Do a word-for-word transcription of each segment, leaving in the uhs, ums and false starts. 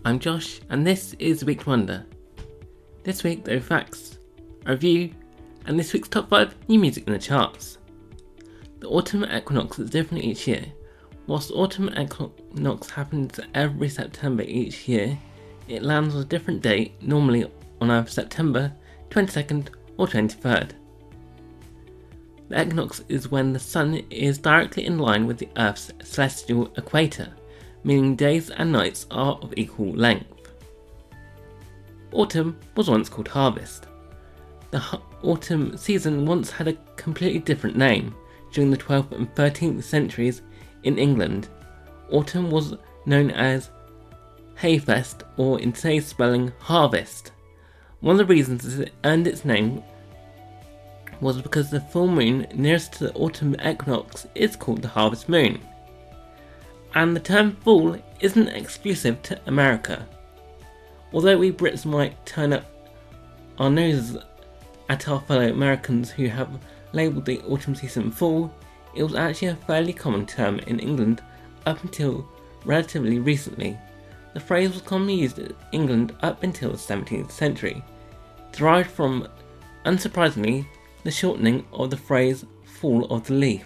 I'm Josh, and this is Week Wonder. This week there are facts, a review, and this week's top five new music in the charts. The autumn equinox is different each year. Whilst the autumn equinox happens every September each year, it lands on a different date, normally on either September twenty-second or twenty-third. The equinox is when the sun is directly in line with the Earth's celestial equator, meaning days and nights are of equal length. Autumn was once called harvest. The hu- autumn season once had a completely different name. During the twelfth and thirteenth centuries in England, autumn was known as Hayfest, or in today's spelling, harvest. One of the reasons it earned its name was because the full moon nearest to the autumn equinox is called the harvest moon. And the term fall isn't exclusive to America. Although we Brits might turn up our noses at our fellow Americans who have labelled the autumn season fall, it was actually a fairly common term in England up until relatively recently. The phrase was commonly used in England up until the seventeenth century, derived from, unsurprisingly, the shortening of the phrase fall of the leaf.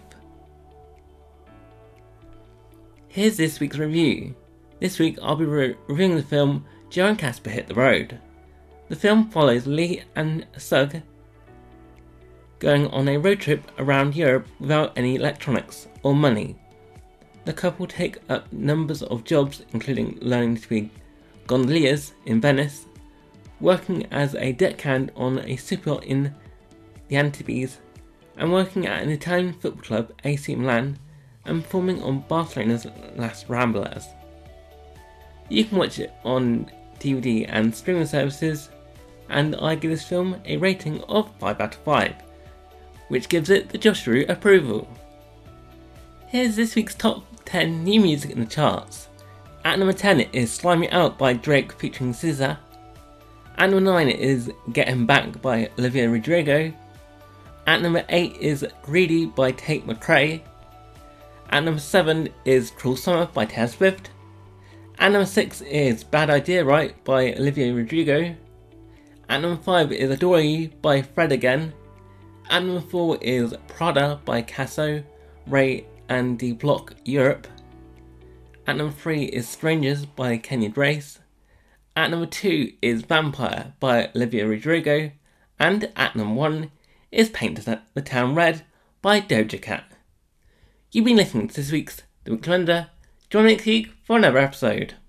Here's this week's review. This week I'll be re- reviewing the film Joe and Casper Hit the Road. The film follows Lee and Sug going on a road trip around Europe without any electronics or money. The couple take up numbers of jobs, including learning to be gondoliers in Venice, working as a deckhand on a superyacht in the Antilles, and working at an Italian football club, A C Milan, and performing on Barcelona's Las Ramblas. You can watch it on D V D and streaming services, and I give this film a rating of five out of five, which gives it the Josh Rue approval. Here's this week's top ten new music in the charts. At number ten it is Slime Me Out by Drake featuring S Z A. At number nine it is Get Him Back by Olivia Rodrigo. At number eight is Greedy by Tate McRae. At number seven is Cruel Summer by Taylor Swift. At number six is Bad Idea Right by Olivia Rodrigo. At number five is Adore You by Fred again. At number four is Prada by Casso, Ray and D Block Europe. At number three is Strangers by Kenya Grace. At number two is Vampire by Olivia Rodrigo. And at number one is Paint the Town Red by Doja Cat. You've been listening to this week's The Week Wonder. Join me next week for another episode.